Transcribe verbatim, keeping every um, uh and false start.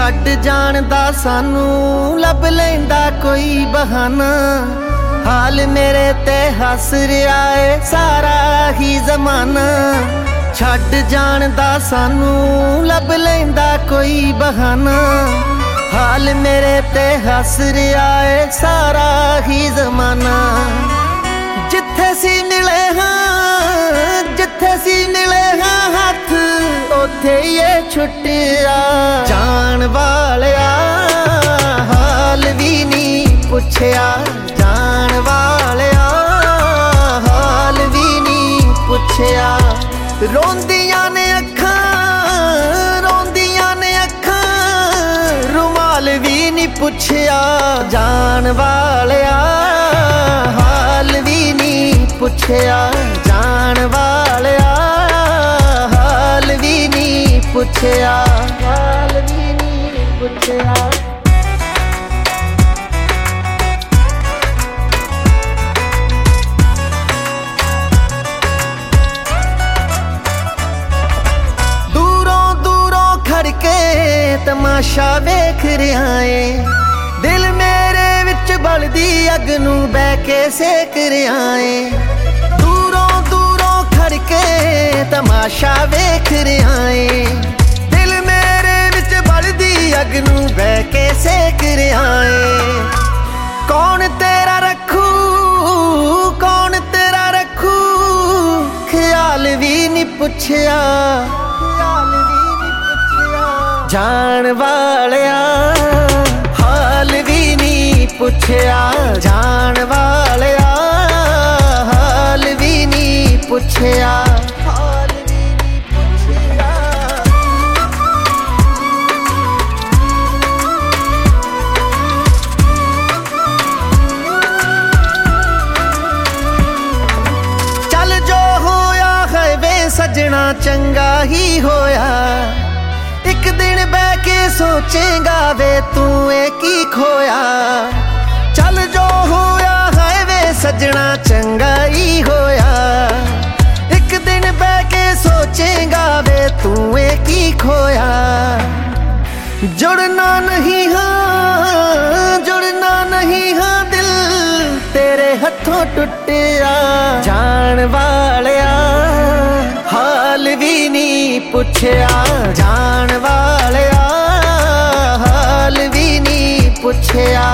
ਛੱਡ ਜਾਣ ਦਾ ਸਾਨੂੰ ਲੱਭ ਲੈਂਦਾ ਕੋਈ ਬਹਾਨਾ। ਹਾਲ ਮੇਰੇ ਤੇ ਹੱਸ ਰਿਹਾ ਏ ਸਾਰਾ ਹੀ ਜ਼ਮਾਨਾ। ਛੱਡ ਜਾਣ ਦਾ ਸਾਨੂੰ ਲੱਭ ਲੈਂਦਾ ਕੋਈ ਬਹਾਨਾ। ਹਾਲ ਮੇਰੇ ਤੇ ਹੱਸ ਰਿਹਾ ਏ ਸਾਰਾ ਹੀ ਜ਼ਮਾਨਾ। ਜਿੱਥੇ ਸੀ ਮਿਲੇ ਹਾਂ ਜਿੱਥੇ ਸੀ ਮਿਲੇ ਹਾਂ ਹੱਥ ਉੱਥੇ ਇਹ ਛੁੱਟਿਆ। ਜਾਣ ਵਾਲਿਆ ਹਾਲ ਵੀ ਨਹੀਂ ਪੁੱਛਿਆ। ਜਾਣ ਵਾਲਿਆ ਹਾਲ ਵੀ ਨਹੀਂ ਪੁੱਛਿਆ। ਰੋਂਦੀਆਂ ਨੇ ਅੱਖਾਂ ਰੋਂਦੀਆਂ ਨੇ ਅੱਖਾਂ ਰੁਮਾਲ ਵੀ ਨਹੀਂ ਪੁੱਛਿਆ। ਜਾਣ ਵਾਲਿਆ ਹਾਲ ਵੀ ਨਹੀਂ ਪੁੱਛਿਆ। ਜਾਣ ਵਾਲਿਆ ਹਾਲ ਵੀ ਨਹੀਂ ਪੁੱਛਿਆ। ਹਾਲ ਵੀ ਨਹੀਂ ਪੁੱਛਿਆ। ਕੇ ਤਮਾਸ਼ਾ ਵੇਖ ਰਿਹਾ ਏ। ਦਿਲ ਮੇਰੇ ਵਿੱਚ ਬਲਦੀ ਅੱਗ ਨੂੰ ਬਹਿ ਕੇ ਸੇਕ ਰਿਹਾ ਏ। ਦੂਰੋਂ ਦੂਰੋਂ ਖੜ ਕੇ ਤਮਾਸ਼ਾ ਵੇਖ ਰਿਹਾ ਏ। ਦਿਲ ਮੇਰੇ ਵਿੱਚ ਬਲਦੀ ਅੱਗ ਨੂੰ ਬਹਿ ਕੇ ਸੇਕ ਰਿਹਾ ਏ। ਕੌਣ ਤੇਰਾ ਰੱਖੂ ਕੌਣ ਤੇਰਾ ਰੱਖੂ ਖਿਆਲ ਵੀ ਨਹੀਂ ਪੁੱਛਿਆ। ਜਾਣ ਵਾਲਿਆ ਹਾਲ ਵੀ ਨਹੀਂ ਪੁੱਛਿਆ। ਜਾਣ ਵਾਲਿਆ ਹਾਲ ਵੀ ਨਹੀਂ ਪੁੱਛਿਆ। ਹਾਲ ਵੀ ਨਹੀਂ ਪੁੱਛਿਆ। ਚੱਲ ਜੋ ਹੋਇਆ ਹੈ ਵੇ ਸੱਜਣਾ ਚੰਗਾ ਹੀ ਹੋਇਆ। ਇੱਕ ਦਿਨ ਬਹਿ ਕੇ ਸੋਚੇਗਾ ਵੇ ਤੂੰ ਇਹ ਕੀ ਖੋਇਆ। ਚੱਲ ਜੋ ਹੋਇਆ ਹੈ ਵੇ ਸੱਜਣਾ ਚੰਗਾ ਹੀ ਹੋਇਆ। ਇੱਕ ਦਿਨ ਬਹਿ ਕੇ ਸੋਚੇਗਾ ਵੇ ਤੂੰ ਇਹ ਕੀ ਖੋਇਆ। ਜੁੜਨਾ ਨਹੀਂ ਹਾਂ ਜੁੜਨਾ ਨਹੀਂ ਹਾਂ ਦਿਲ ਤੇਰੇ ਹੱਥੋਂ ਟੁੱਟਿਆ। ਜਾਣ ਵਾਲਿਆ ਹਾਲ ਵੀ ਨਹੀਂ ਪੁੱਛਿਆ। ਜਾਣ ਵਾਲਿਆ ਹਾਲ ਵੀ ਨਹੀਂ ਪੁੱਛਿਆ।